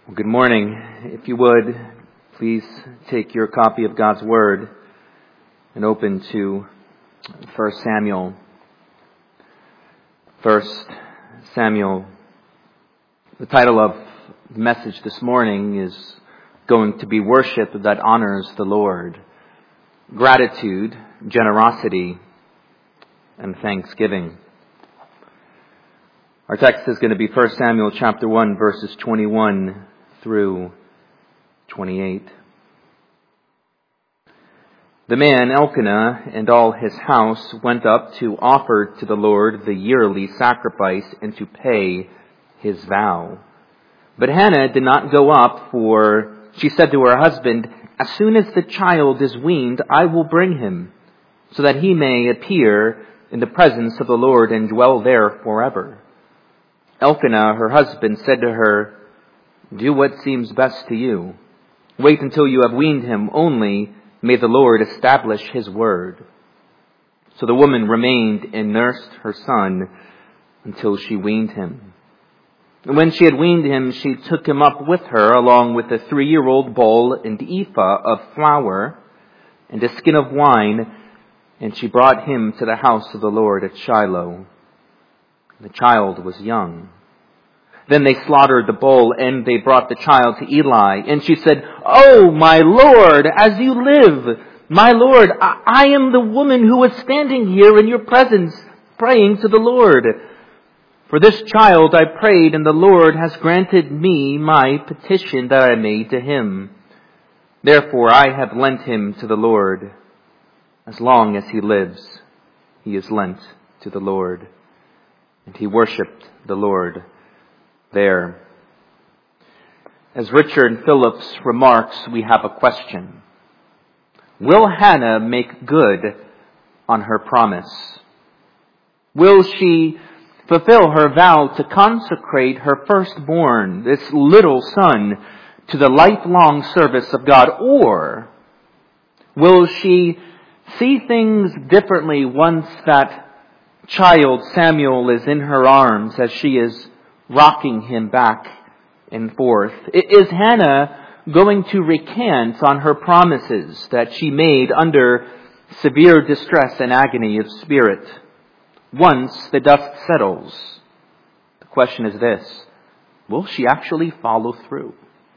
Well, good morning. If you would, please take your copy of God's Word and open to 1 Samuel. 1 Samuel. The title of the message this morning is going to be Worship that Honors the Lord. Gratitude, generosity, and thanksgiving. Our text is going to be 1 Samuel chapter 1, verses 21 through 28. The man Elkanah and all his house went up to offer to the Lord the yearly sacrifice and to pay his vow. But Hannah did not go up, for she said to her husband, "As soon as the child is weaned, I will bring him, so that he may appear in the presence of the Lord and dwell there forever." Elkanah, her husband, said to her, "Do what seems best to you. Wait until you have weaned him, only may the Lord establish his word." So the woman remained and nursed her son until she weaned him. And when she had weaned him, she took him up with her, along with a 3-year-old bull and ephah of flour and a skin of wine, and she brought him to the house of the Lord at Shiloh. The child was young. Then they slaughtered the bull, and they brought the child to Eli. And she said, "Oh, my Lord, as you live, my Lord, I am the woman who was standing here in your presence, praying to the Lord. For this child I prayed, and the Lord has granted me my petition that I made to him. Therefore I have lent him to the Lord. As long as he lives, he is lent to the Lord." And he worshipped the Lord there. As Richard Phillips remarks, we have a question. Will Hannah make good on her promise? Will she fulfill her vow to consecrate her firstborn, this little son, to the lifelong service of God? Or will she see things differently once that child Samuel is in her arms as she is rocking him back and forth? Is Hannah going to recant on her promises that she made under severe distress and agony of spirit once the dust settles? The question is this: will she actually follow through?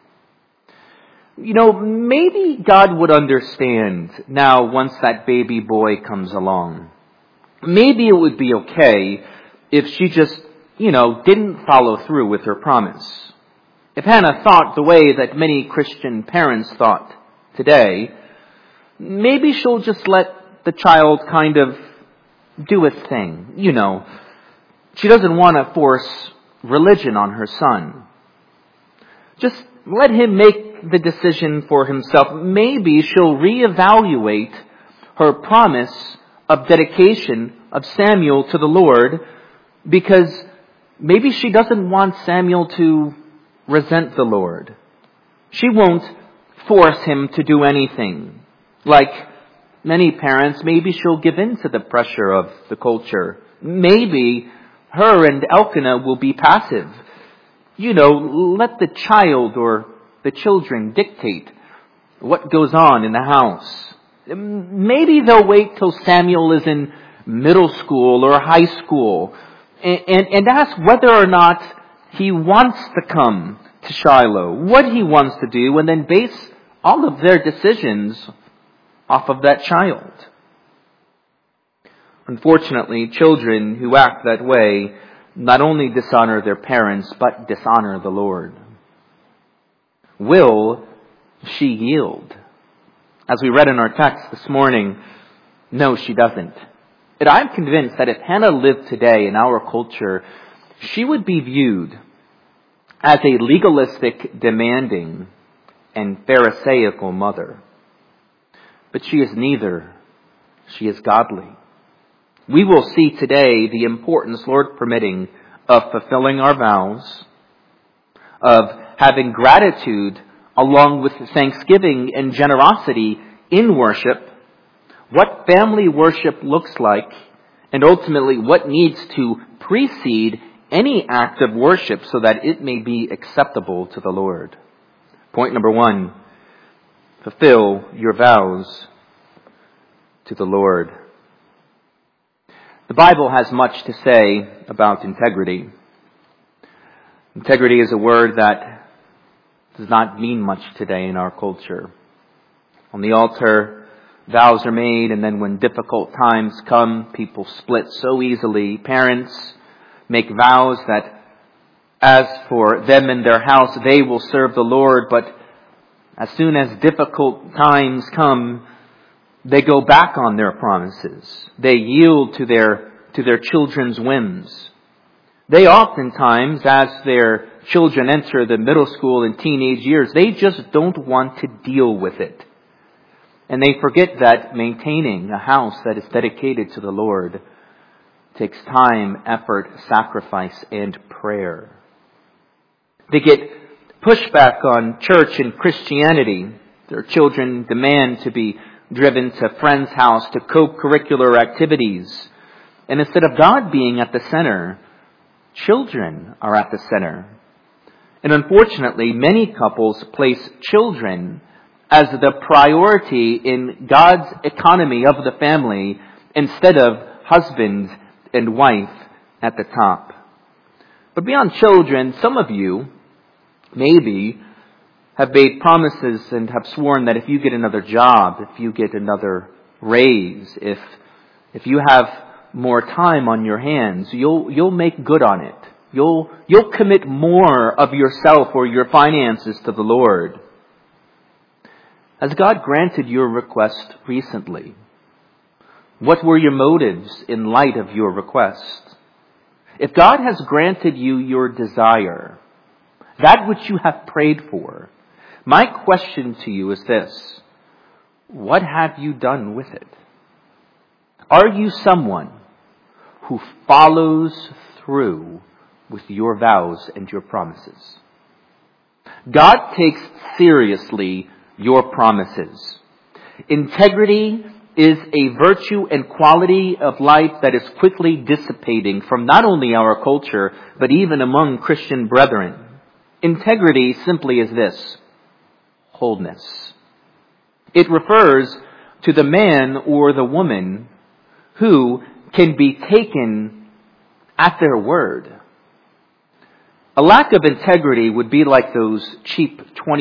Maybe God would understand now once that baby boy comes along. Maybe it would be okay if she just, didn't follow through with her promise. If Hannah thought the way that many Christian parents thought today, maybe she'll just let the child kind of do its thing. She doesn't want to force religion on her son. Just let him make the decision for himself. Maybe she'll reevaluate her promise of dedication of Samuel to the Lord, because maybe she doesn't want Samuel to resent the Lord. She won't force him to do anything. Like many parents, maybe she'll give in to the pressure of the culture. Maybe her and Elkanah will be passive. Let the child or the children dictate what goes on in the house. Maybe they'll wait till Samuel is in middle school or high school and ask whether or not he wants to come to Shiloh, what he wants to do, and then base all of their decisions off of that child. Unfortunately, children who act that way not only dishonor their parents, but dishonor the Lord. Will she yield? As we read in our text this morning, no, she doesn't. And I'm convinced that if Hannah lived today in our culture, she would be viewed as a legalistic, demanding, and pharisaical mother. But she is neither. She is godly. We will see today the importance, Lord permitting, of fulfilling our vows, of having gratitude along with thanksgiving and generosity in worship, what family worship looks like, and ultimately what needs to precede any act of worship so that it may be acceptable to the Lord. Point number 1, fulfill your vows to the Lord. The Bible has much to say about integrity. Integrity is a word that does not mean much today in our culture. On the altar, vows are made, and then when difficult times come, people split so easily. Parents make vows that as for them and their house, they will serve the Lord, but as soon as difficult times come, they go back on their promises. They yield to their children's whims. They oftentimes, as their children enter the middle school and teenage years, they just don't want to deal with it. And they forget that maintaining a house that is dedicated to the Lord takes time, effort, sacrifice, and prayer. They get pushback on church and Christianity. Their children demand to be driven to a friend's house to co-curricular activities. And instead of God being at the center, children are at the center. And unfortunately, many couples place children as the priority in God's economy of the family instead of husband and wife at the top. But beyond children, some of you maybe have made promises and have sworn that if you get another job, if you get another raise, if you have more time on your hands, you'll make good on it. You'll commit more of yourself or your finances to the Lord. Has God granted your request recently? What were your motives in light of your request? If God has granted you your desire, that which you have prayed for, my question to you is this: what have you done with it? Are you someone who follows through with your vows and your promises? God takes seriously your promises. Integrity is a virtue and quality of life that is quickly dissipating from not only our culture, but even among Christian brethren. Integrity simply is this: wholeness. It refers to the man or the woman who can be taken at their word. A lack of integrity would be like those cheap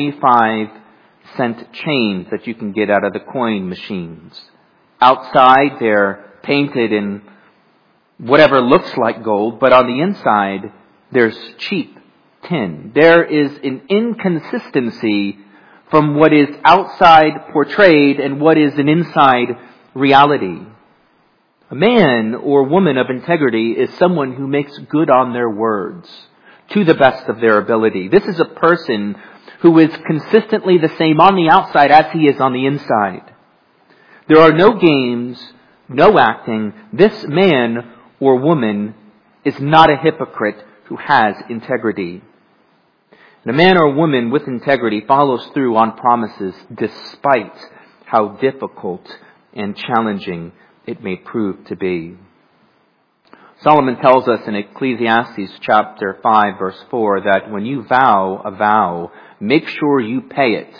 25-cent chains that you can get out of the coin machines. Outside, they're painted in whatever looks like gold, but on the inside, there's cheap tin. There is an inconsistency from what is outside portrayed and what is an inside reality. A man or woman of integrity is someone who makes good on their words to the best of their ability. This is a person who is consistently the same on the outside as he is on the inside. There are no games, no acting. This man or woman is not a hypocrite who has integrity. And a man or woman with integrity follows through on promises despite how difficult and challenging it may prove to be. Solomon tells us in Ecclesiastes chapter 5 verse 4 that when you vow a vow, make sure you pay it.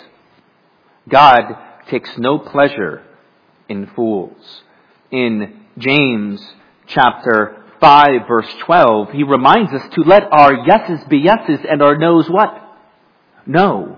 God takes no pleasure in fools. In James chapter 5 verse 12, he reminds us to let our yeses be yeses and our no's what? No.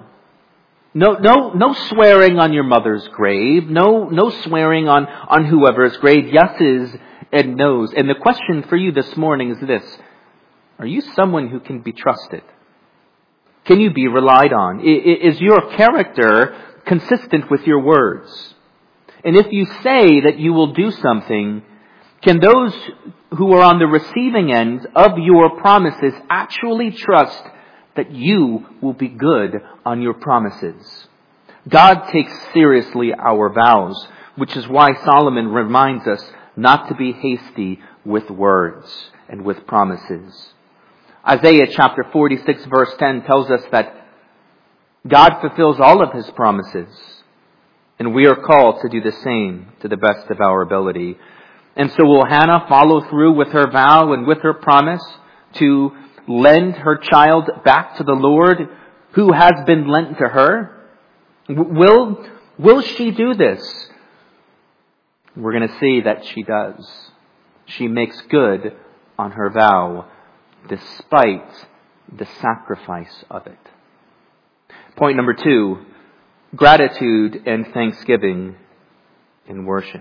No swearing on your mother's grave. No swearing on whoever's grave. Yeses and no's. And the question for you this morning is this: are you someone who can be trusted? Can you be relied on? Is your character consistent with your words? And if you say that you will do something, can those who are on the receiving end of your promises actually trust that you will be good on your promises? God takes seriously our vows, which is why Solomon reminds us not to be hasty with words and with promises. Isaiah chapter 46 verse 10 tells us that God fulfills all of His promises, and we are called to do the same to the best of our ability. And so will Hannah follow through with her vow and with her promise to lend her child back to the Lord who has been lent to her? Will she do this? We're going to see that she does. She makes good on her vow despite the sacrifice of it. Point number 2, gratitude and thanksgiving in worship.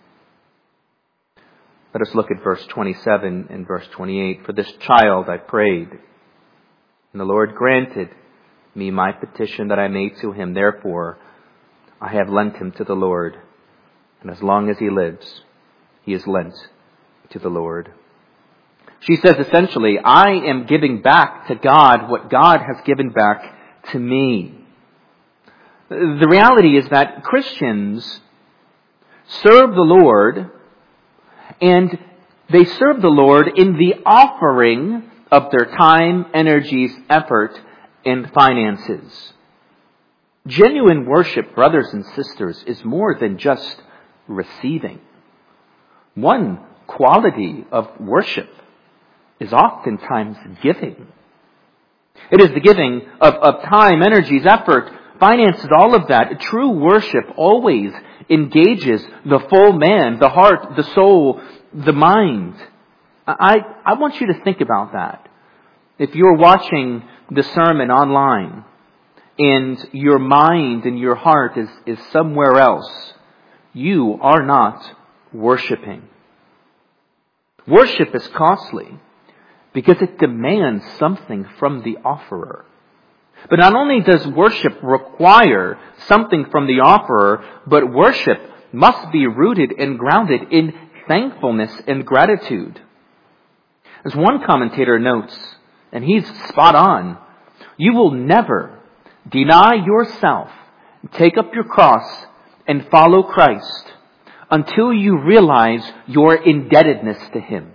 Let us look at verse 27 and verse 28. For this child I prayed, and the Lord granted me my petition that I made to him. Therefore, I have lent him to the Lord, and as long as he lives, he is lent to the Lord. She says essentially, I am giving back to God what God has given back to me. The reality is that Christians serve the Lord, and they serve the Lord in the offering of their time, energies, effort, and finances. Genuine worship, brothers and sisters, is more than just receiving. One quality of worship is oftentimes giving. It is the giving of time, energies, effort, finances, all of that. True worship always engages the full man, the heart, the soul, the mind. I want you to think about that. If you're watching the sermon online and your mind and your heart is somewhere else, you are not worshiping. Worship is costly because it demands something from the offerer. But not only does worship require something from the offerer, but worship must be rooted and grounded in thankfulness and gratitude. As one commentator notes, and he's spot on, you will never deny yourself, take up your cross, and follow Christ until you realize your indebtedness to Him.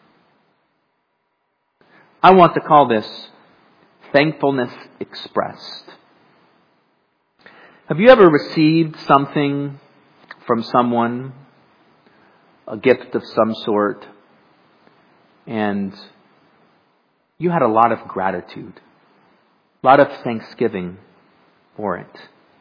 I want to call this thankfulness expressed. Have you ever received something from someone, a gift of some sort, and you had a lot of gratitude, a lot of thanksgiving for it?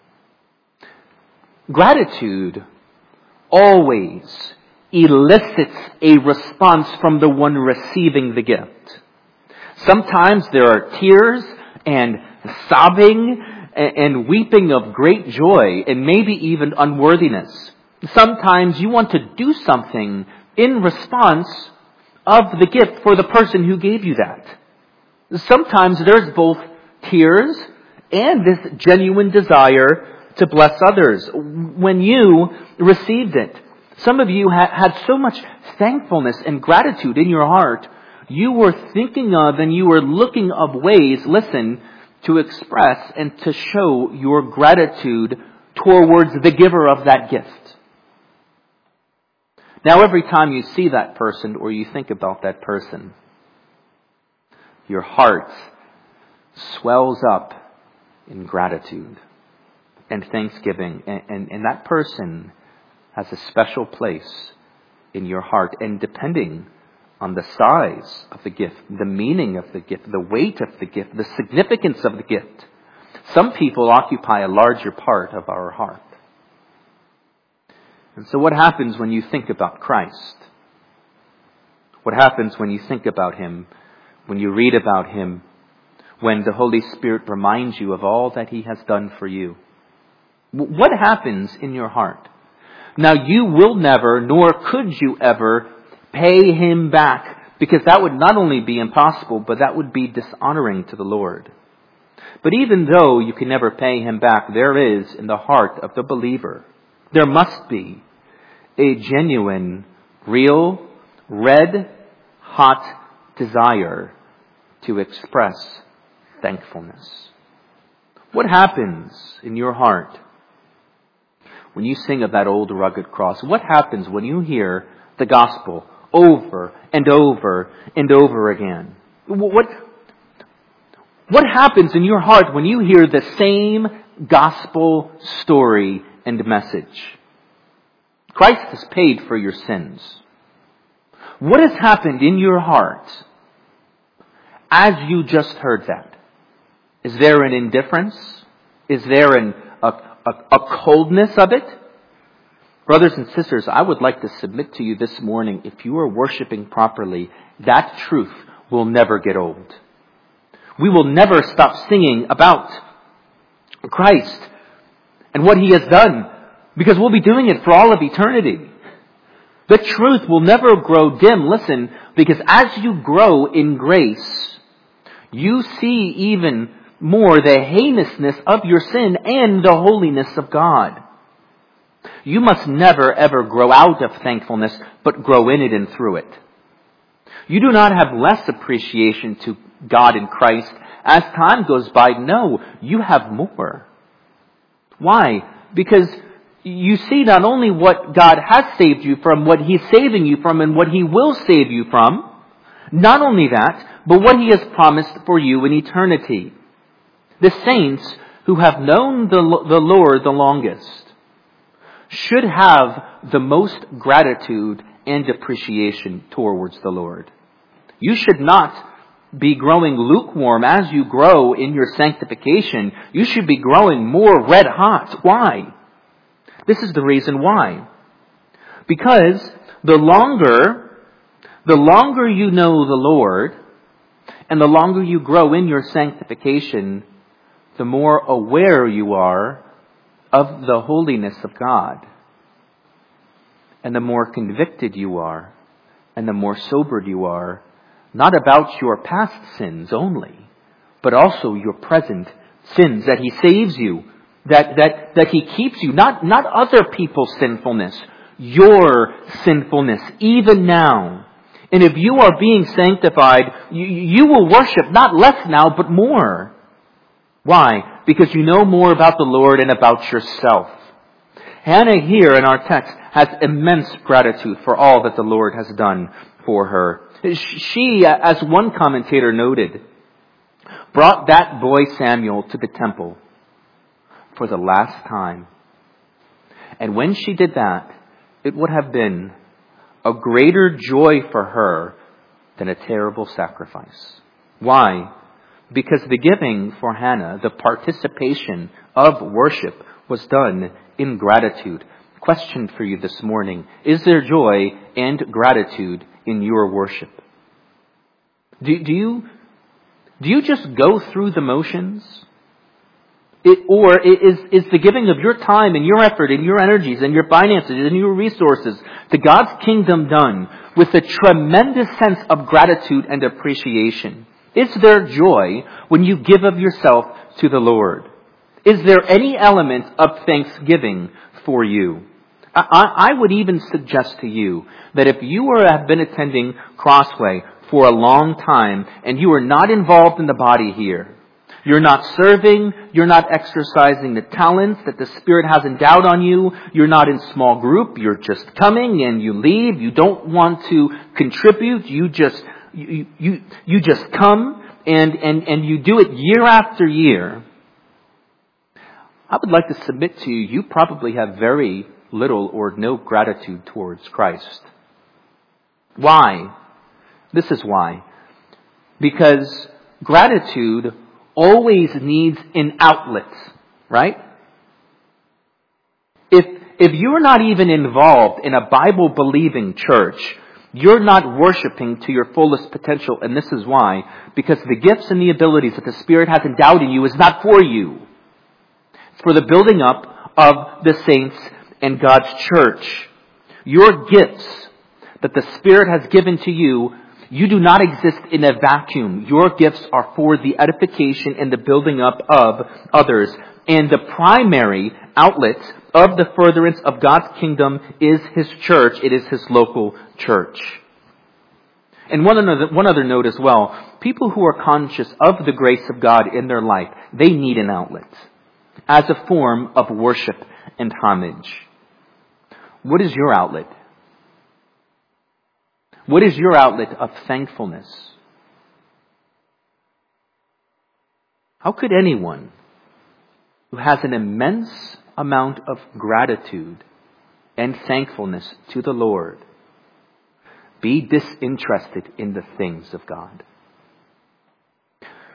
Gratitude always elicits a response from the one receiving the gift. Sometimes there are tears and sobbing and weeping of great joy and maybe even unworthiness. Sometimes you want to do something in response of the gift for the person who gave you that. Sometimes there's both tears and this genuine desire to bless others. When you received it, some of you had so much thankfulness and gratitude in your heart, you were thinking of and you were looking of ways, listen, to express and to show your gratitude towards the giver of that gift. Now, every time you see that person or you think about that person, your heart swells up in gratitude and thanksgiving. And that person has a special place in your heart. And depending on the size of the gift, the meaning of the gift, the weight of the gift, the significance of the gift, some people occupy a larger part of our heart. And so what happens when you think about Christ? What happens when you think about Him, when you read about Him, when the Holy Spirit reminds you of all that He has done for you? What happens in your heart? Now, you will never, nor could you ever, pay Him back, because that would not only be impossible, but that would be dishonoring to the Lord. But even though you can never pay Him back, there is in the heart of the believer, there must be a genuine, real, red, hot desire to express thankfulness. What happens in your heart when you sing of that old rugged cross? What happens when you hear the gospel over and over and over again? What happens in your heart when you hear the same gospel story and message? Christ has paid for your sins. What has happened in your heart as you just heard that? Is there an indifference? Is there a coldness of it? Brothers and sisters, I would like to submit to you this morning, if you are worshiping properly, that truth will never get old. We will never stop singing about Christ and what He has done, because we'll be doing it for all of eternity. The truth will never grow dim. Listen, because as you grow in grace, you see even more the heinousness of your sin and the holiness of God. You must never ever grow out of thankfulness, but grow in it and through it. You do not have less appreciation to God in Christ as time goes by. No, you have more. Why? Because you see not only what God has saved you from, what He's saving you from, and what He will save you from. Not only that, but what He has promised for you in eternity. The saints who have known the Lord the longest should have the most gratitude and appreciation towards the Lord. You should not be growing lukewarm as you grow in your sanctification. You should be growing more red hot. Why? This is the reason why. Because the longer you know the Lord, and the longer you grow in your sanctification, the more aware you are of the holiness of God. And the more convicted you are, and the more sobered you are, not about your past sins only, but also your present sins, that He saves you, that He keeps you, not other people's sinfulness, your sinfulness, even now. And if you are being sanctified, you will worship not less now, but more. Why? Because you know more about the Lord and about yourself. Hannah here in our text has immense gratitude for all that the Lord has done for her. She, as one commentator noted, brought that boy Samuel to the temple for the last time. And when she did that, it would have been a greater joy for her than a terrible sacrifice. Why? Because the giving for Hannah, the participation of worship, was done in gratitude. Question for you this morning: is there joy and gratitude in your worship? Do you just go through the motions? Or is the giving of your time and your effort and your energies and your finances and your resources to God's kingdom done with a tremendous sense of gratitude and appreciation? Is there joy when you give of yourself to the Lord? Is there any element of thanksgiving for you? I would even suggest to you that if you have been attending Crossway for a long time and you are not involved in the body here, you're not serving, you're not exercising the talents that the Spirit has endowed on you, you're not in small group, you're just coming and you leave, you don't want to contribute, you just come and you do it year after year, I would like to submit to you, you probably have very little or no gratitude towards Christ. Why? This is why. Because gratitude always needs an outlet, right? If you're not even involved in a Bible-believing church, you're not worshiping to your fullest potential, and this is why. Because the gifts and the abilities that the Spirit has endowed in you is not for you. It's for the building up of the saints and God's church. Your gifts that the Spirit has given to you, you do not exist in a vacuum. Your gifts are for the edification and the building up of others. And the primary outlet of the furtherance of God's kingdom is His church. It is His local church. And one other note as well. People who are conscious of the grace of God in their life, they need an outlet as a form of worship and homage. What is your outlet? What is your outlet of thankfulness? How could anyone who has an immense amount of gratitude and thankfulness to the Lord be disinterested in the things of God?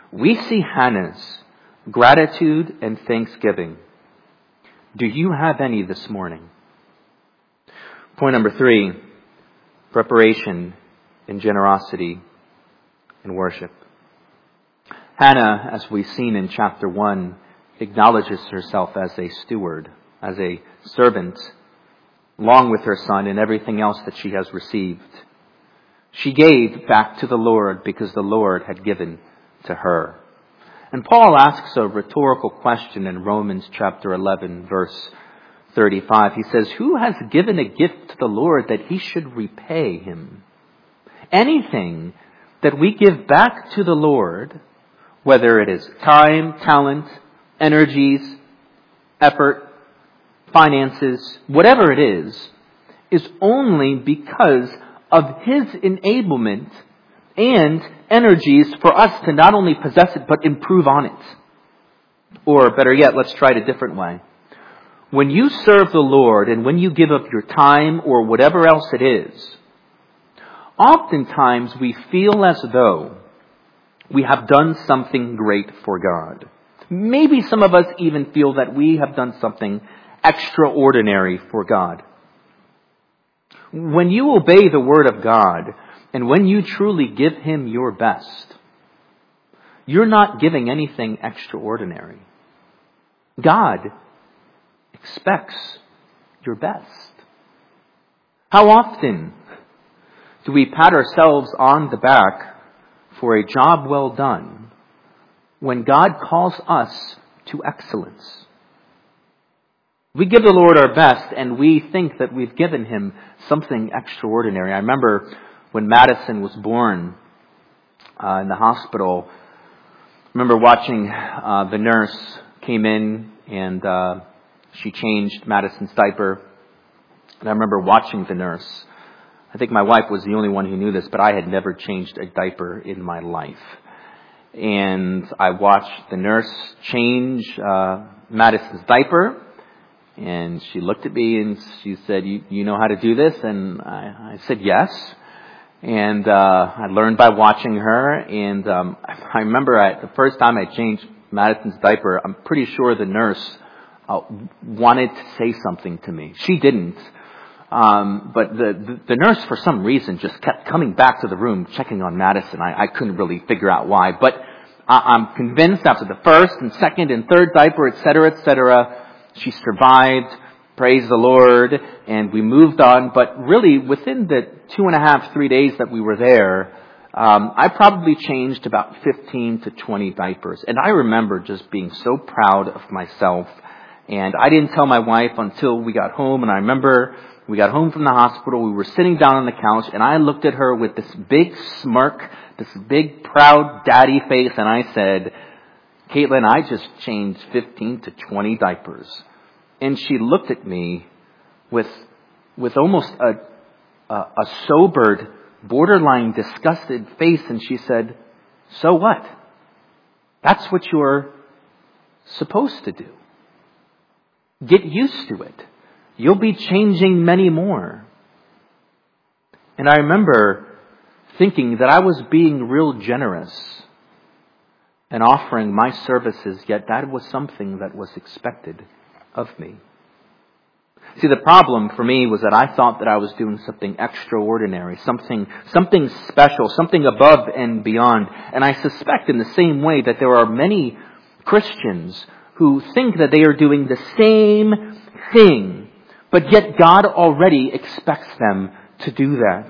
we see Hannah's gratitude and thanksgiving. Do you have any this morning? Point number 3, preparation and generosity and worship. Hannah, as we've seen in chapter 1, acknowledges herself as a steward, as a servant, along with her son and everything else that she has received. She gave back to the Lord because the Lord had given to her. And Paul asks a rhetorical question in Romans chapter 11, verse 35. He says, who has given a gift to the Lord that he should repay him? Anything that we give back to the Lord, whether it is time, talent, energies, effort, finances, whatever it is only because of His enablement and energies for us to not only possess it, but improve on it. Or better yet, let's try it a different way. When you serve the Lord and when you give up your time or whatever else it is, oftentimes we feel as though we have done something great for God. Maybe some of us even feel that we have done something extraordinary for God. When you obey the Word of God and when you truly give Him your best, you're not giving anything extraordinary. God expects your best. How often do we pat ourselves on the back for a job well done when God calls us to excellence? We give the Lord our best and we think that we've given Him something extraordinary. I remember when Madison was born in the hospital, I remember watching the nurse came in and she changed Madison's diaper. And I remember watching the nurse. I think my wife was the only one who knew this, but I had never changed a diaper in my life. And I watched the nurse change Madison's diaper. And she looked at me and she said, you know how to do this? And I said, yes. And I learned by watching her. And I remember the first time I changed Madison's diaper, I'm pretty sure the nurse wanted to say something to me. She didn't. But the nurse, for some reason, just kept coming back to the room, checking on Madison. I couldn't really figure out why. But I'm convinced after the first and second and third diaper, etc., she survived. Praise the Lord. And we moved on. But really, within the 2.5, 3 days that we were there, I probably changed about 15 to 20 diapers. And I remember just being so proud of myself. And I didn't tell my wife until we got home. And I remember we got home from the hospital. We were sitting down on the couch. And I looked at her with this big smirk, this big proud daddy face. And I said, Caitlin, I just changed 15 to 20 diapers. And she looked at me with almost a sobered, borderline disgusted face. And she said, so what? That's what you're supposed to do. Get used to it. You'll be changing many more. And I remember thinking that I was being real generous and offering my services, yet that was something that was expected of me. See, the problem for me was that I thought that I was doing something extraordinary, something special, something above and beyond. And I suspect in the same way that there are many Christians who think that they are doing the same thing, but yet God already expects them to do that.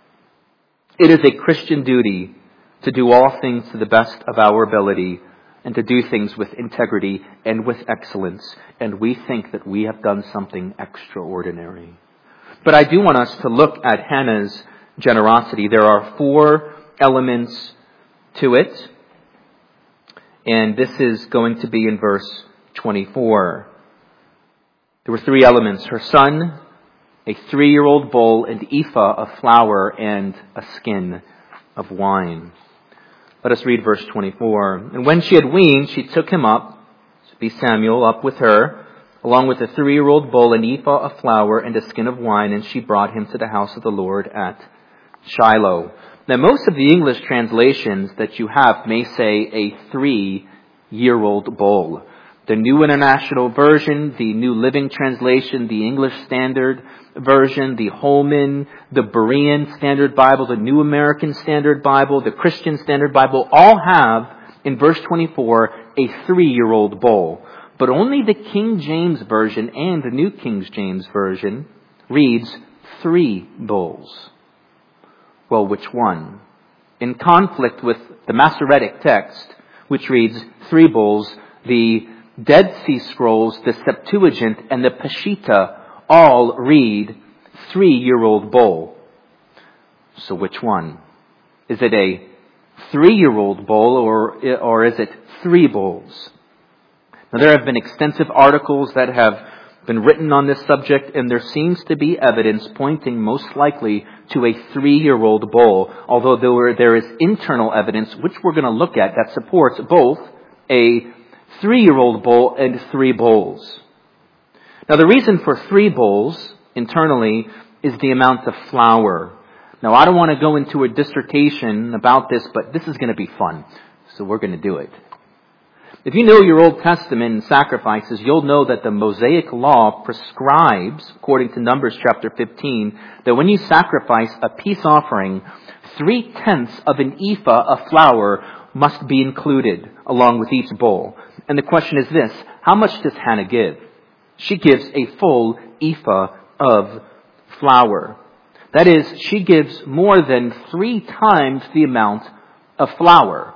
It is a Christian duty to do all things to the best of our ability and to do things with integrity and with excellence. And we think that we have done something extraordinary. But I do want us to look at Hannah's generosity. There are 4 elements to it. And this is going to be in verse 24. There were 3 elements. Her son, a 3-year-old bull, an ephah of flour, and a skin of wine. Let us read verse 24. And when she had weaned, she took him up, to be Samuel, up with her, along with a 3-year-old bull, an ephah of flour, and a skin of wine, and she brought him to the house of the Lord at Shiloh. Now, most of the English translations that you have may say a 3-year-old bull. The New International Version, the New Living Translation, the English Standard Version, the Holman, the Berean Standard Bible, the New American Standard Bible, the Christian Standard Bible, all have, in verse 24, a 3-year-old bull. But only the King James Version and the New King James Version reads 3 bulls. Well, which one? In conflict with the Masoretic text, which reads 3 bulls, the Dead Sea Scrolls, the Septuagint, and the Peshitta all read 3-year-old bull. So which one? Is it a 3-year-old bull or is it 3 bulls? Now, there have been extensive articles that have been written on this subject, and there seems to be evidence pointing most likely to a 3-year-old bull, although there is internal evidence, which we're going to look at, that supports both a 3-year-old bull and 3 bulls. Now, the reason for 3 bulls internally is the amount of flour. Now, I don't want to go into a dissertation about this, but this is going to be fun, so we're going to do it. If you know your Old Testament and sacrifices, you'll know that the Mosaic Law prescribes, according to Numbers chapter 15, that when you sacrifice a peace offering, 3/10 of an ephah of flour must be included along with each bull. And the question is this: how much does Hannah give? She gives a full ephah of flour. That is, she gives more than 3 times the amount of flour.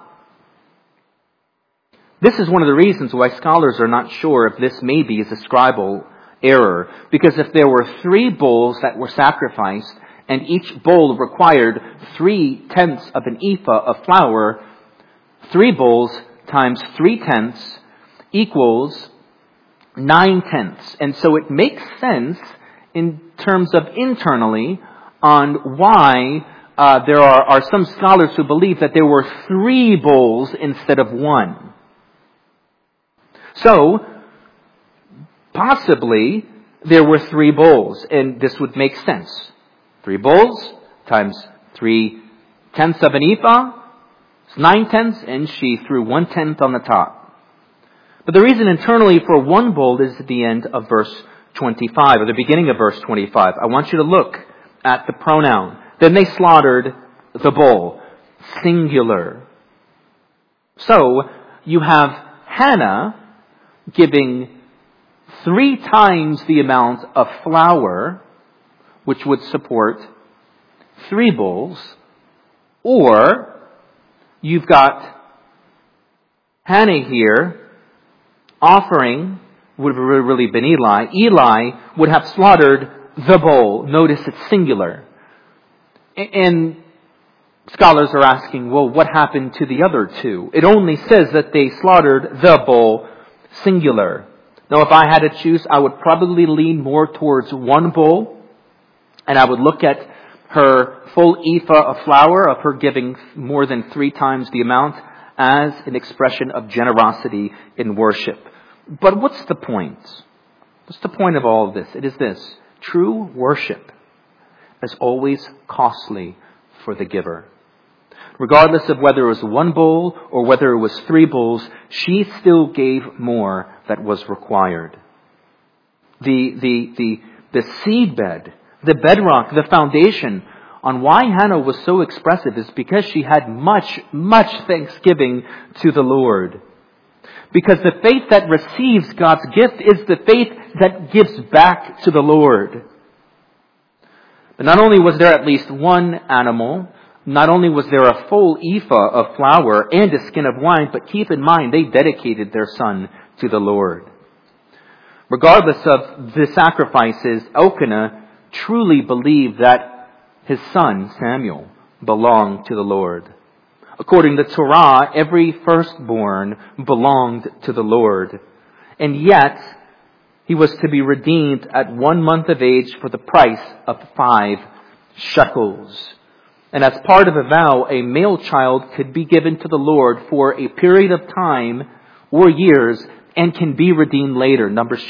This is one of the reasons why scholars are not sure if this maybe is a scribal error. Because if there were 3 bulls that were sacrificed, and each bull required 3/10 of an ephah of flour, 3 bulls times 3/10 equals 9/10. And so it makes sense in terms of internally on why there are some scholars who believe that there were 3 bulls instead of 1. So, possibly, there were 3 bulls, and this would make sense. 3 bulls times 3/10 of an ephah is 9/10, and she threw 1/10 on the top. But the reason internally for 1 bull is at the end of verse 25, or the beginning of verse 25. I want you to look at the pronoun. Then they slaughtered the bull, singular. So, you have Hannah giving 3 times the amount of flour, which would support 3 bulls, or you've got Hannah here offering, would have really been Eli. Eli would have slaughtered the bull. Notice it's singular. And scholars are asking, well, what happened to the other 2? It only says that they slaughtered the bull, singular. Now, if I had to choose, I would probably lean more towards 1 bull, and I would look at her full ephah of flour, of her giving more than 3 times the amount, as an expression of generosity in worship. But what's the point? What's the point of all of this? It is this: true worship is always costly for the giver. Regardless of whether it was 1 bull or whether it was 3 bulls, she still gave more that was required. The seedbed, the bedrock, the foundation on why Hannah was so expressive is because she had much, much thanksgiving to the Lord. Because the faith that receives God's gift is the faith that gives back to the Lord. But not only was there at least 1 animal, not only was there a full ephah of flour and a skin of wine, but keep in mind, they dedicated their son to the Lord. Regardless of the sacrifices, Elkanah truly believed that his son, Samuel, belonged to the Lord. According to the Torah, every firstborn belonged to the Lord. And yet, he was to be redeemed at 1 month of age for the price of 5 shekels. And as part of a vow, a male child could be given to the Lord for a period of time or years and can be redeemed later. Leviticus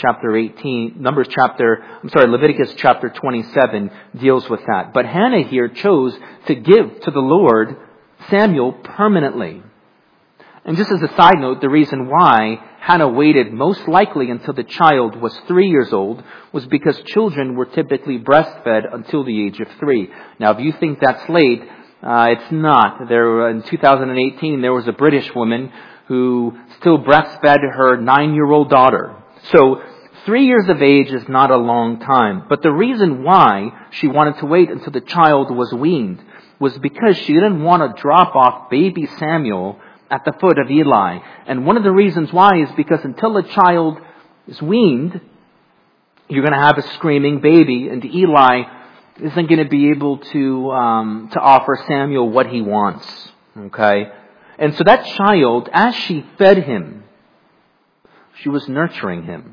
chapter 27 deals with that. But Hannah here chose to give to the Lord Samuel permanently. And just as a side note, the reason why Hannah waited most likely until the child was 3 years old was because children were typically breastfed until the age of 3. Now, if you think that's late, it's not. In 2018, there was a British woman who still breastfed her 9-year-old daughter. So 3 years of age is not a long time. But the reason why she wanted to wait until the child was weaned was because she didn't want to drop off baby Samuel at the foot of Eli. And one of the reasons why is because until a child is weaned, you're going to have a screaming baby, and Eli isn't going to be able to offer Samuel what he wants. Okay? And so that child, as she fed him, she was nurturing him.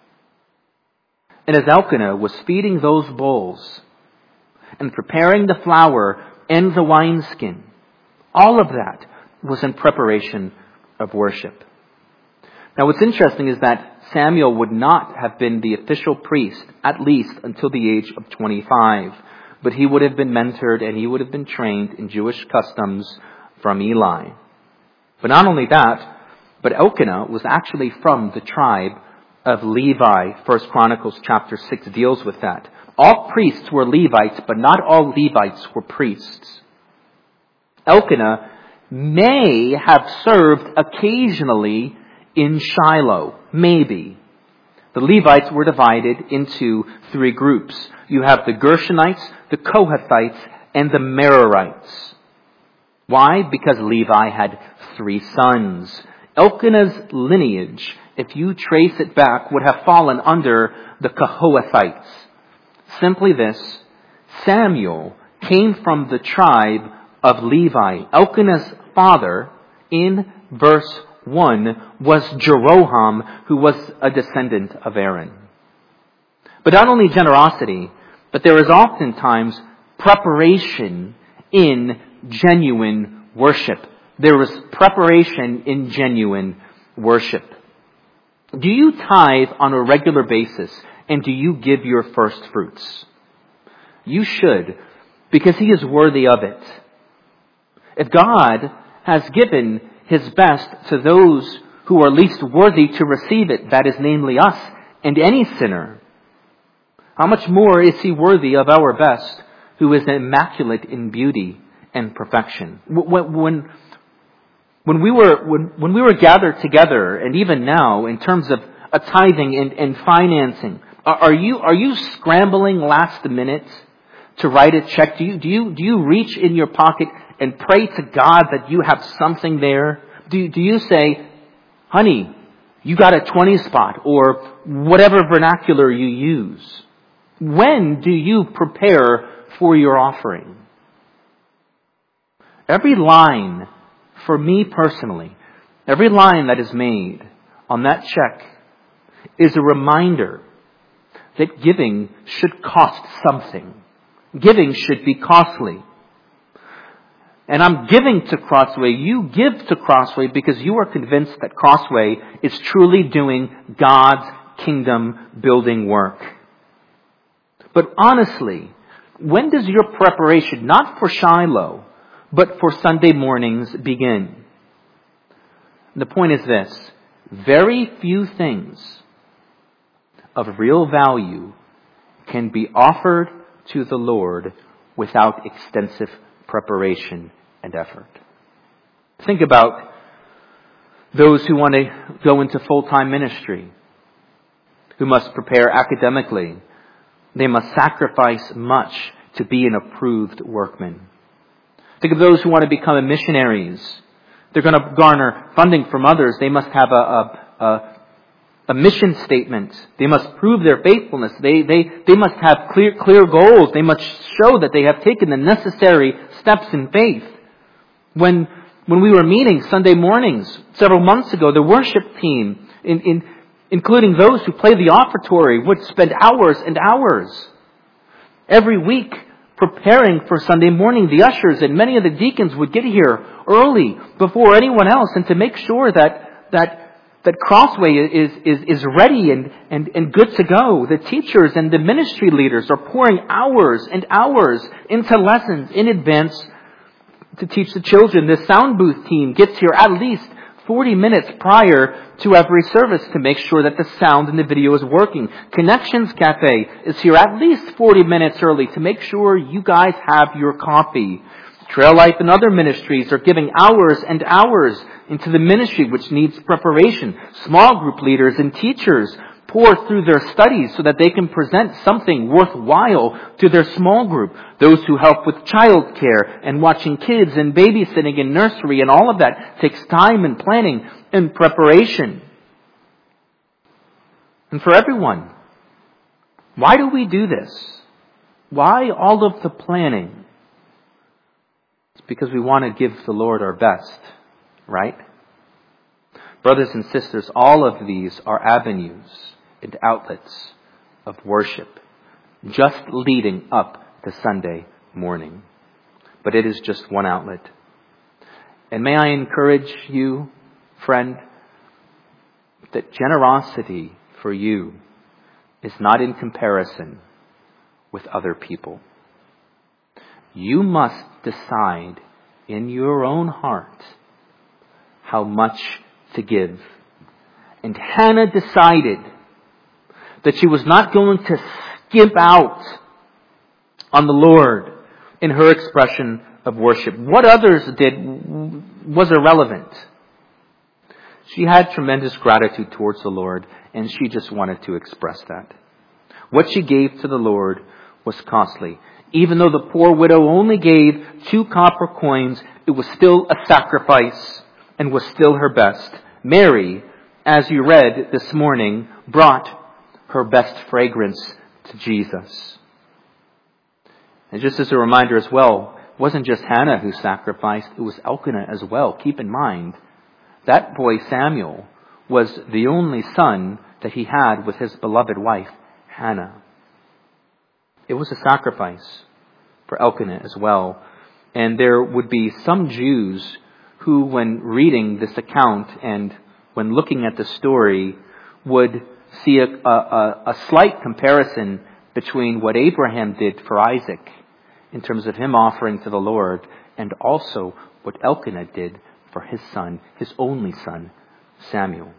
And as Elkanah was feeding those bulls and preparing the flour and the wineskin, all of that was in preparation of worship. Now what's interesting is that Samuel would not have been the official priest, at least until the age of 25. But he would have been mentored and he would have been trained in Jewish customs from Eli. But not only that, but Elkanah was actually from the tribe of Levi. 1 Chronicles chapter 6 deals with that. All priests were Levites, but not all Levites were priests. Elkanah may have served occasionally in Shiloh. Maybe. The Levites were divided into 3 groups. You have the Gershonites, the Kohathites, and the Merarites. Why? Because Levi had 3 sons. Elkanah's lineage, if you trace it back, would have fallen under the Kohathites. Simply this: Samuel came from the tribe of Levi. Elkanah's father, in verse 1, was Jeroham, who was a descendant of Aaron. But not only generosity, but there is oftentimes preparation in genuine worship. There is preparation in genuine worship. Do you tithe on a regular basis, and do you give your first fruits? You should, because He is worthy of it. If God has given His best to those who are least worthy to receive it, that is namely us and any sinner, how much more is He worthy of our best, who is immaculate in beauty and perfection? When we were gathered together, and even now, in terms of a tithing and financing, are you scrambling last minute to write a check? Do you reach in your pocket and pray to God that you have something there? Do you say, honey, you got a 20 spot, or whatever vernacular you use? When do you prepare for your offering? Every line, for me personally, every line that is made on that check is a reminder that giving should cost something. Giving should be costly. And I'm giving to Crossway. You give to Crossway because you are convinced that Crossway is truly doing God's kingdom building work. But honestly, when does your preparation, not for Shiloh, but for Sunday mornings, begin? The point is this: very few things of real value can be offered to the Lord without extensive preparation and effort. Think about those who want to go into full-time ministry, who must prepare academically. They must sacrifice much to be an approved workman. Think of those who want to become missionaries. They're going to garner funding from others. They must have a mission statement. They must prove their faithfulness. They must have clear goals. They must show that they have taken the necessary steps in faith. When we were meeting Sunday mornings several months ago, the worship team, including those who play the offertory, would spend hours and hours every week preparing for Sunday morning. The ushers and many of the deacons would get here early before anyone else, and to make sure that that Crossway is ready and good to go. The teachers and the ministry leaders are pouring hours and hours into lessons in advance to teach the children. The sound booth team gets here at least 40 minutes prior to every service to make sure that the sound and the video is working. Connections Cafe is here at least 40 minutes early to make sure you guys have your coffee. Trail Life and other ministries are giving hours and hours into the ministry, which needs preparation. Small group leaders and teachers pour through their studies so that they can present something worthwhile to their small group. Those who help with childcare and watching kids and babysitting and nursery and all of that takes time and planning and preparation. And for everyone, why do we do this? Why all of the planning? It's because we want to give the Lord our best, right? Brothers and sisters, all of these are avenues and outlets of worship, just leading up to Sunday morning. But it is just one outlet. And may I encourage you, friend, that generosity for you is not in comparison with other people. You must decide in your own heart how much to give. And Hannah decided that she was not going to skimp out on the Lord in her expression of worship. What others did was irrelevant. She had tremendous gratitude towards the Lord, and she just wanted to express that. What she gave to the Lord was costly. Even though the poor widow only gave 2 copper coins, it was still a sacrifice and was still her best. Mary, as you read this morning, brought her best fragrance to Jesus. And just as a reminder as well, it wasn't just Hannah who sacrificed, it was Elkanah as well. Keep in mind, that boy Samuel was the only son that he had with his beloved wife, Hannah. It was a sacrifice for Elkanah as well. And there would be some Jews who, when reading this account and when looking at the story, would see a slight comparison between what Abraham did for Isaac in terms of him offering to the Lord, and also what Elkanah did for his son, his only son, Samuel.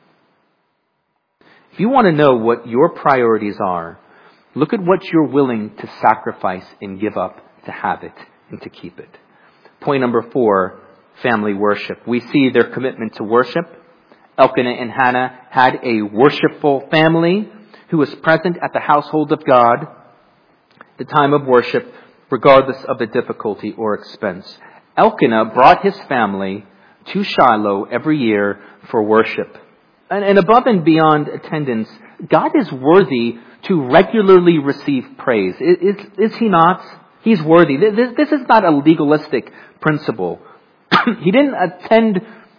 If you want to know what your priorities are, look at what you're willing to sacrifice and give up to have it and to keep it. Point number 4, family worship. We see their commitment to worship. Elkanah and Hannah had a worshipful family who was present at the household of God, the time of worship, regardless of the difficulty or expense. Elkanah brought his family to Shiloh every year for worship. And above and beyond attendance, God is worthy to regularly receive praise. Is he not? He's worthy. This is not a legalistic principle. He didn't attend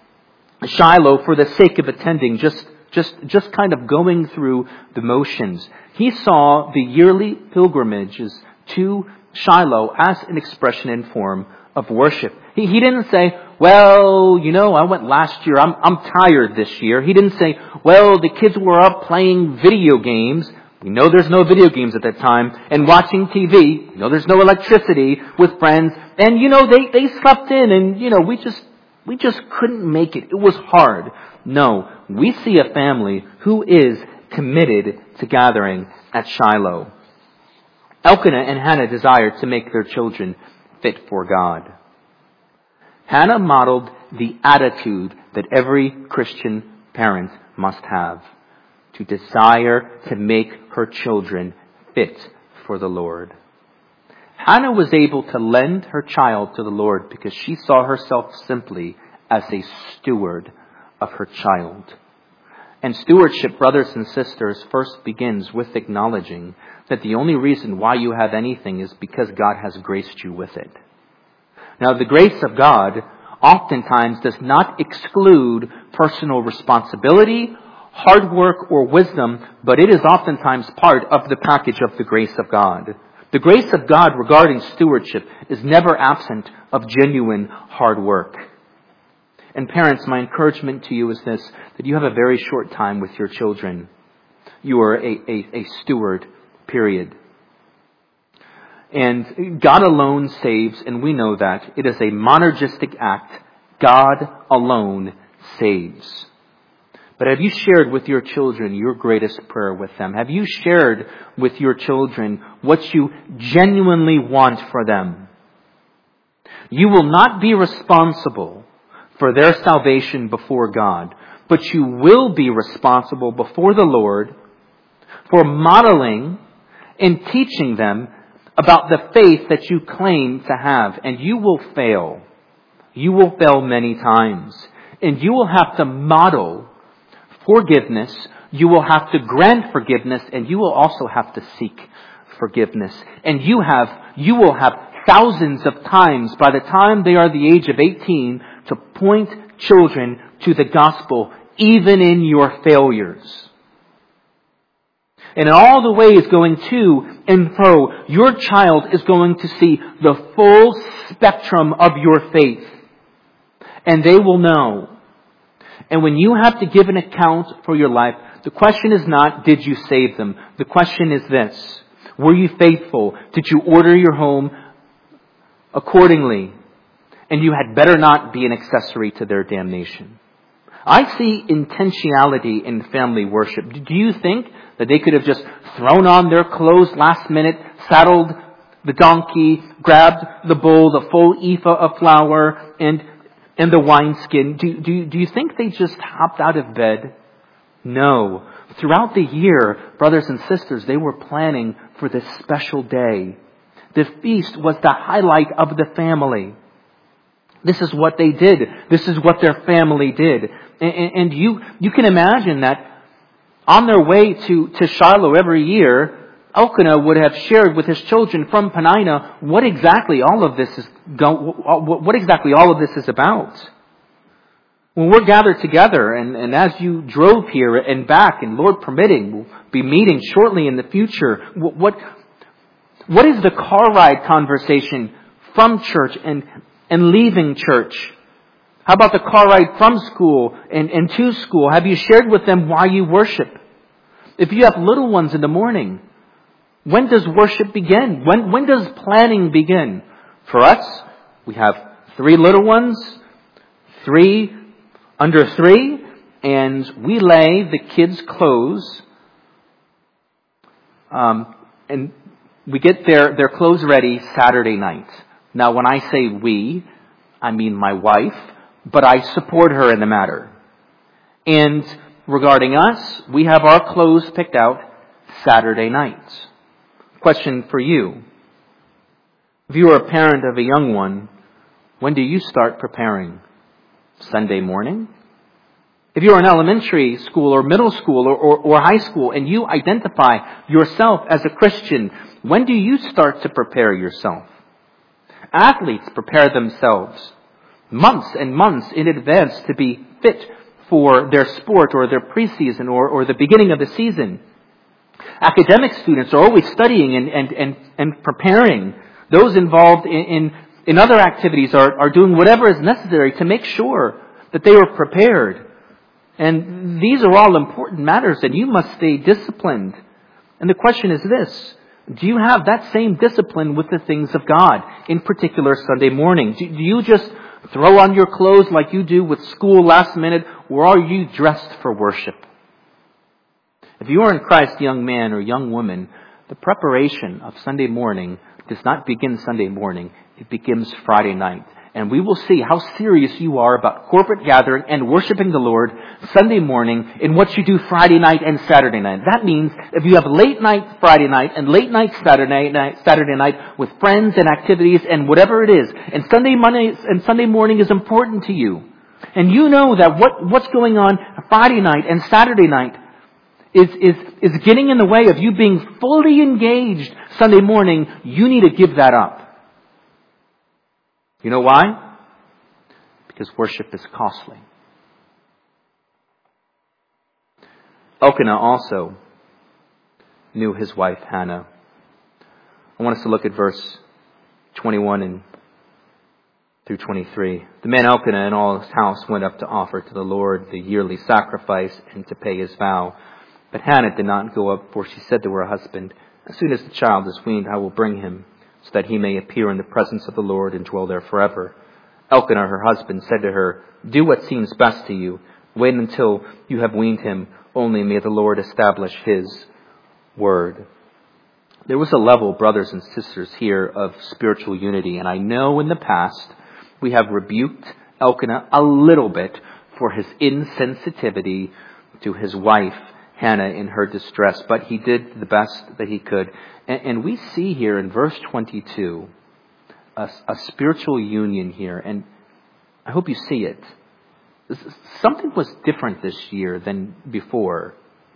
Shiloh for the sake of attending, just kind of going through the motions. He saw the yearly pilgrimages to Shiloh as an expression and form of worship. He didn't say, well, I went last year. I'm tired this year. He didn't say, well, the kids were up playing video games. We know there's no video games at that time. And watching TV. There's no electricity with friends. And, they slept in and, we just couldn't make it. It was hard. No, we see a family who is committed to gathering at Shiloh. Elkanah and Hannah desired to make their children fit for God. Hannah modeled the attitude that every Christian parent must have, to desire to make her children fit for the Lord. Hannah was able to lend her child to the Lord because she saw herself simply as a steward of her child. And stewardship, brothers and sisters, first begins with acknowledging that the only reason why you have anything is because God has graced you with it. Now, the grace of God oftentimes does not exclude personal responsibility, hard work, or wisdom, but it is oftentimes part of the package of the grace of God. The grace of God regarding stewardship is never absent of genuine hard work. And parents, my encouragement to you is this, that you have a very short time with your children. You are a steward, period. And God alone saves, and we know that. It is a monergistic act. God alone saves. But have you shared with your children your greatest prayer with them? Have you shared with your children what you genuinely want for them? You will not be responsible for their salvation before God, but you will be responsible before the Lord for modeling and teaching them about the faith that you claim to have. And you will fail. You will fail many times. And you will have to model forgiveness. You will have to grant forgiveness. And you will also have to seek forgiveness. And you will have thousands of times by the time they are the age of 18 to point children to the gospel, even in your failures. And in all the ways going to and fro, your child is going to see the full spectrum of your faith. And they will know. And when you have to give an account for your life, the question is not, did you save them? The question is this: were you faithful? Did you order your home accordingly? And you had better not be an accessory to their damnation. I see intentionality in family worship. Do you think that they could have just thrown on their clothes last minute, saddled the donkey, grabbed the bowl, the full ephah of flour, and the wineskin? Do you think they just hopped out of bed? No. Throughout the year, brothers and sisters, they were planning for this special day. The feast was the highlight of the family. This is what they did. This is what their family did. And you can imagine that on their way to Shiloh every year, Elkanah would have shared with his children from Penina what exactly all of this is about. When we're gathered together, and as you drove here and back, and Lord permitting, we'll be meeting shortly in the future, what is the car ride conversation from church and leaving church? How about the car ride from school and to school? Have you shared with them why you worship? If you have little ones in the morning, when does worship begin? When does planning begin? For us, we have 3 little ones, 3 under 3, and we lay the kids' clothes, and we get their clothes ready Saturday night. Now, when I say we, I mean my wife, but I support her in the matter. And regarding us, we have our clothes picked out Saturday night. Question for you. If you are a parent of a young one, when do you start preparing? Sunday morning? If you're in elementary school or middle school or high school and you identify yourself as a Christian, when do you start to prepare yourself? Athletes prepare themselves months and months in advance to be fit for their sport or their preseason or the beginning of the season. Academic students are always studying and preparing. Those involved in other activities are doing whatever is necessary to make sure that they are prepared. And these are all important matters, and you must stay disciplined. And the question is this: do you have that same discipline with the things of God, in particular Sunday morning? Do you just throw on your clothes like you do with school last minute, or are you dressed for worship? If you are in Christ, young man or young woman, the preparation of Sunday morning does not begin Sunday morning. It begins Friday night. And we will see how serious you are about corporate gathering and worshiping the Lord Sunday morning in what you do Friday night and Saturday night. That means if you have late night Friday night and late night Saturday night with friends and activities and whatever it is, and Sunday morning is important to you, and you know that what's going on Friday night and Saturday night is getting in the way of you being fully engaged Sunday morning, you need to give that up. You know why? Because worship is costly. Elkanah also knew his wife Hannah. I want us to look at verse 21 and through 23. The man Elkanah and all his house went up to offer to the Lord the yearly sacrifice and to pay his vow. But Hannah did not go up, for she said to her husband, "As soon as the child is weaned, I will bring him, so that he may appear in the presence of the Lord and dwell there forever." Elkanah, her husband, said to her, "Do what seems best to you. Wait until you have weaned him. Only may the Lord establish his word." There was a level, brothers and sisters, here of spiritual unity. And I know in the past we have rebuked Elkanah a little bit for his insensitivity to his wife, Hannah, in her distress. But he did the best that he could. And we see here in verse 22 a spiritual union here. And I hope you see it. Something was different this year than before.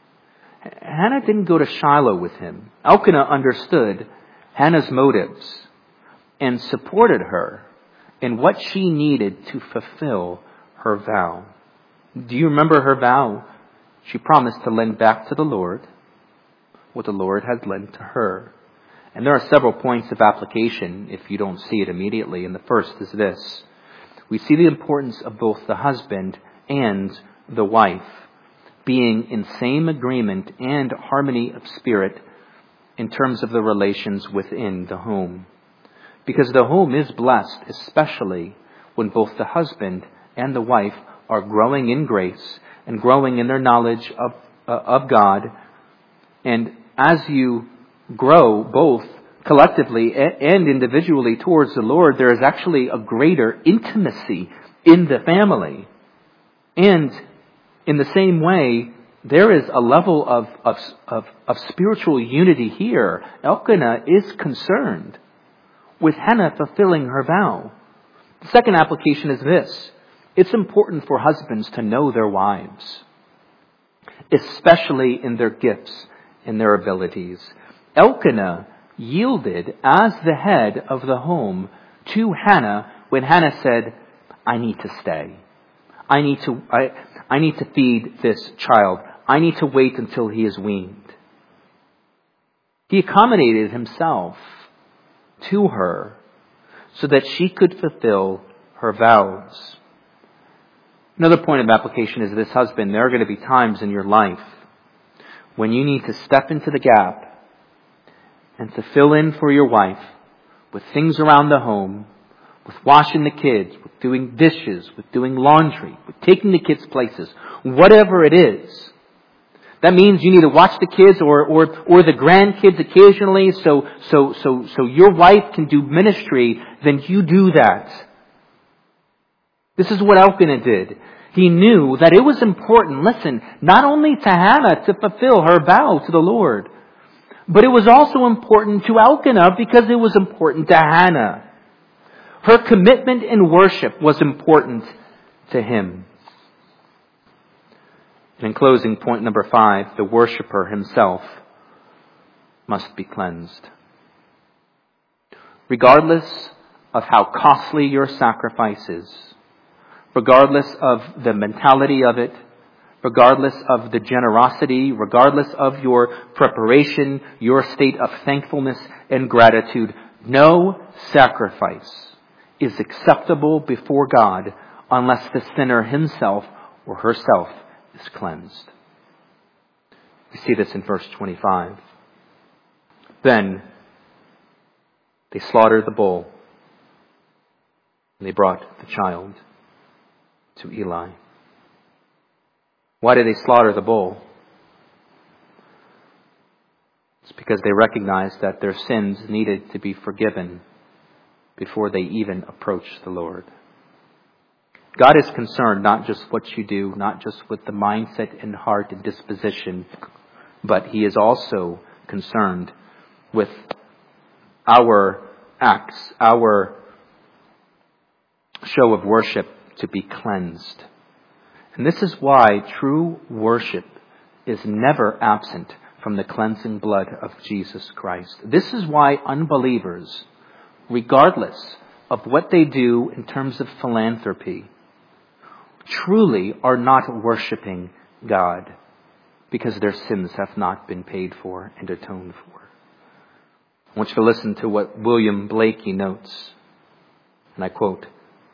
Hannah didn't go to Shiloh with him. Elkanah understood Hannah's motives and supported her in what she needed to fulfill her vow. Do you remember her vow? She promised to lend back to the Lord what the Lord had lent to her. And there are several points of application if you don't see it immediately. And the first is this. We see the importance of both the husband and the wife being in same agreement and harmony of spirit in terms of the relations within the home. Because the home is blessed, especially when both the husband and the wife are growing in grace and growing in their knowledge of God. And as you grow both collectively and individually towards the Lord, there is actually a greater intimacy in the family. And in the same way, there is a level of spiritual unity here. Elkanah is concerned with Hannah fulfilling her vow. The second application is this. It's important for husbands to know their wives, especially in their gifts and their abilities. Elkanah yielded as the head of the home to Hannah when Hannah said, "I need to stay. I need to feed this child. I need to wait until he is weaned." He accommodated himself to her so that she could fulfill her vows. Another point of application is this, husband. There are going to be times in your life when you need to step into the gap and to fill in for your wife with things around the home, with washing the kids, with doing dishes, with doing laundry, with taking the kids places, whatever it is. That means you need to watch the kids or the grandkids occasionally so your wife can do ministry, then you do that. This is what Elkanah did. He knew that it was important, listen, not only to Hannah to fulfill her vow to the Lord, but it was also important to Elkanah because it was important to Hannah. Her commitment in worship was important to him. And in closing, point number 5, the worshiper himself must be cleansed. Regardless of how costly your sacrifice is, regardless of the mentality of it, regardless of the generosity, regardless of your preparation, your state of thankfulness and gratitude, no sacrifice is acceptable before God unless the sinner himself or herself is cleansed. We see this in verse 25. Then they slaughtered the bull and they brought the child to Eli. Why did they slaughter the bull? It's because they recognized that their sins needed to be forgiven before they even approached the Lord. God is concerned not just what you do, not just with the mindset and heart and disposition, but He is also concerned with our acts, our show of worship to be cleansed. And this is why true worship is never absent from the cleansing blood of Jesus Christ. This is why unbelievers, regardless of what they do in terms of philanthropy, truly are not worshiping God because their sins have not been paid for and atoned for. I want you to listen to what William Blakey notes, and I quote,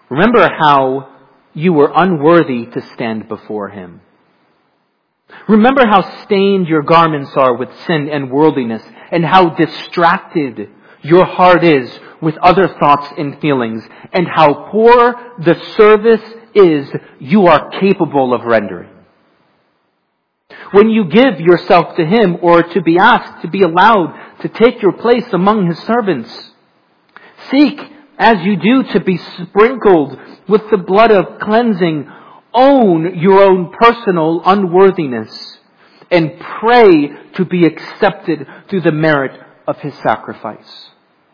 Remember how you were unworthy to stand before Him. Remember how stained your garments are with sin and worldliness, and how distracted your heart is with other thoughts and feelings, and how poor the service is you are capable of rendering. When you give yourself to Him, or to be asked to be allowed to take your place among His servants, seek as you do to be sprinkled with the blood of cleansing. Own your own personal unworthiness and pray to be accepted through the merit of His sacrifice.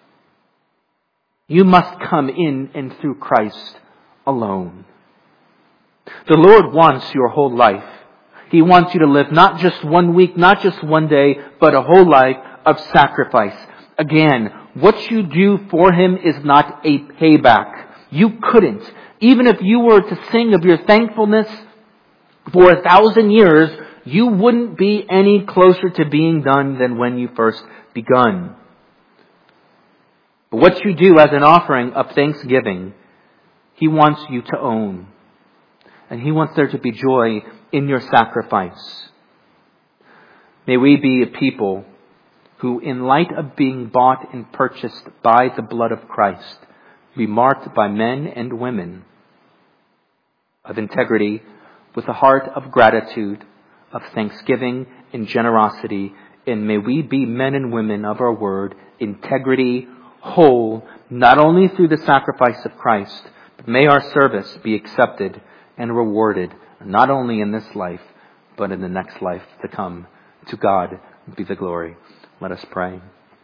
You must come in and through Christ alone. The Lord wants your whole life. He wants you to live not just 1 week, not just 1 day, but a whole life of sacrifice. Again, what you do for Him is not a payback. You couldn't. Even if you were to sing of your thankfulness for 1,000 years, you wouldn't be any closer to being done than when you first begun. But what you do as an offering of thanksgiving, He wants you to own. And He wants there to be joy in your sacrifice. May we be a people who, in light of being bought and purchased by the blood of Christ, be marked by men and women of integrity, with a heart of gratitude, of thanksgiving and generosity. And may we be men and women of our word, integrity, whole, not only through the sacrifice of Christ, but may our service be accepted and rewarded, not only in this life, but in the next life to come. To God be the glory. Let us pray.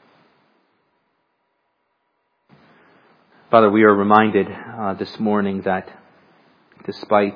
Father, we are reminded this morning that despite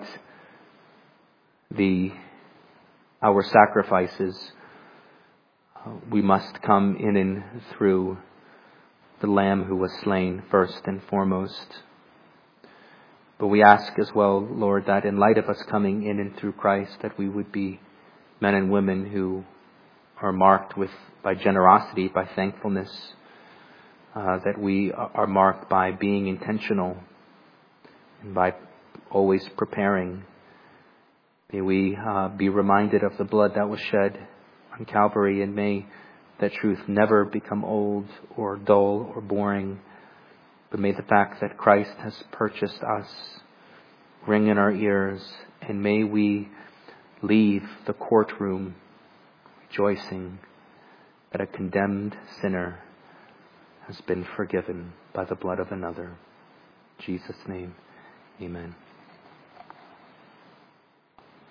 our sacrifices, we must come in and through the Lamb who was slain first and foremost. But we ask as well, Lord, that in light of us coming in and through Christ, that we would be men and women who are marked by generosity, by thankfulness, that we are marked by being intentional and by always preparing. May we be reminded of the blood that was shed on Calvary, and may that truth never become old or dull or boring. But may the fact that Christ has purchased us ring in our ears, and may we leave the courtroom rejoicing that a condemned sinner has been forgiven by the blood of another. In Jesus' name, amen.